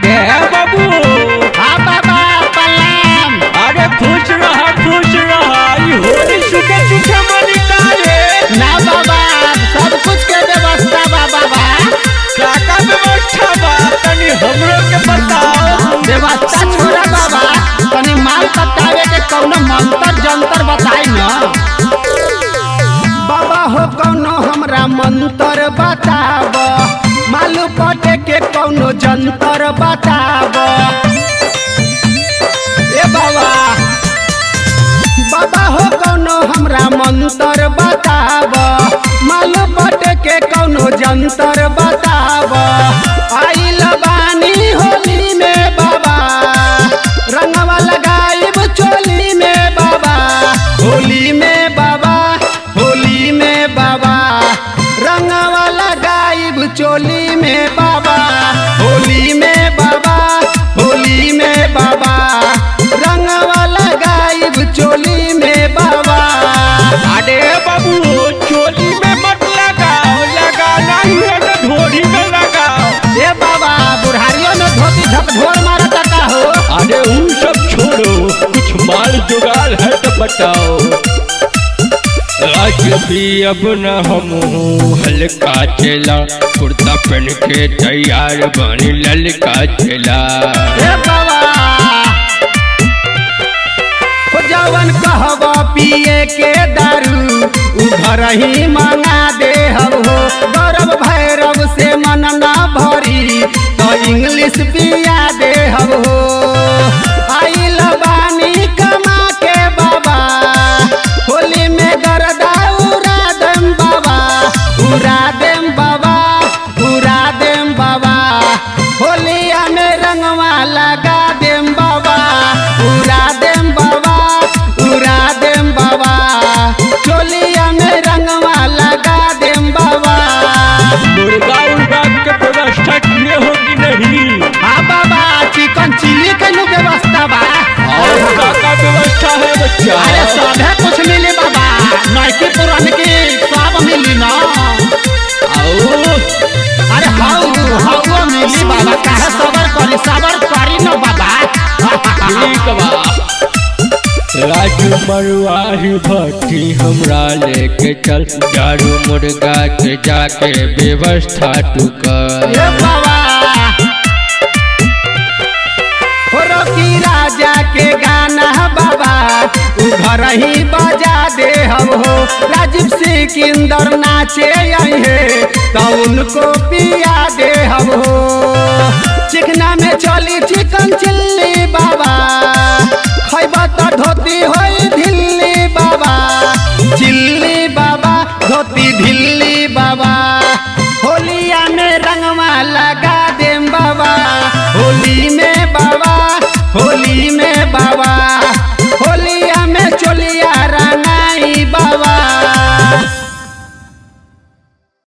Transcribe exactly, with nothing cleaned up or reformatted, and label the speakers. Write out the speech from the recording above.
Speaker 1: अरे बाबू
Speaker 2: हाँ बाबा प्रणाम।
Speaker 1: अरे खुश रहा खुश रहा ई होली सुखे सुखे मनी काले
Speaker 2: ना बाबा सब कुछ के व्यवस्था बा बाबा।
Speaker 1: काका व्यवस्था बा तनी हमरो के बताओ।
Speaker 2: व्यवस्था छोड़ा बाबा, तनी माल पटावे के कौनो मंत्र जंतर बताई ना। बाबा हो कौनो हमरा मंत्र बताब, मालू पटे के कौनो जंतर बताब। ए बाबा बाबा हो कौनो हमरा मंत्र बताब, मालू पटे के कौनो जंतर बताब। आइल बानी होली में बाबा, रंगवा लगाइब चोली में बाबा। होली में बाबा होली में बाबा, रंगवा लगाइब चोली में बाबा। होली में बाबा होली में बाबा, रंगवा लगाइब चोली में बाबा।
Speaker 1: अरे बाबू चोली में मत लगाओ, लगाना ही है तो ढोरी में लगाओ।
Speaker 2: ए बाबा बुढ़ारियों में धोती झकझोर मारता का हो।
Speaker 1: अरे उन सब छोड़ो, कुछ माल जुगाड़ है तो बताओ। आज भी अब न हम हल्का चला, कुर्ता पहन के तैयार बनी ललका चला।
Speaker 2: ए बाबा हो जवन कहवा पिए के दारू, उ घर ही मंगा दे हम हो। गौरव भैरव से मन ना भरी, तो इंग्लिश पिया दे हम हो। आइल बानी कमा के बाबा, होली में गरदा उड़ा देम बाबा। उड़ा देम बाबा उड़ा देम बाबा, होलिया में रंगवा लगा देम बाबा। उड़ा देम बाबा उड़ा देम बाबा, चोलिया में रंगवा लगा देम बाबा।
Speaker 1: मुर्गा उर्गा के व्यवस्था किए हो कि नहीं?
Speaker 2: हाँ बाबा चिकन चिल्ली के नु व्यवस्था बा।
Speaker 1: और का का व्यवस्था है बच्चा?
Speaker 2: अरे सभे कुछ मिली बाबा, नैकी पुरान की सब मिली ना।
Speaker 1: आओ
Speaker 2: अरे हाउ हाउ मिली बाबा, काहे सबर करी सबर करी न बाबा।
Speaker 1: ठीक बा। राजू मरुआही भट्टी हमरा लेके चल, दारू मुर्गा के जाके व्यवस्था तू कर।
Speaker 2: ए बाबा हो रोकी राजा के गाना बाबा, उ घर ही बजा दे हम हो। राजीव सिकंदर नाचे आई है, तो उनको पिया दे हम हो। चिकना में चली चिकन चिल्ली बाबा, खैबा तो धोती होई ढिल्ली बाबा। चिल्ली बाबा धोती ढिल्ली बाबा, होलिया में रंगवा लगा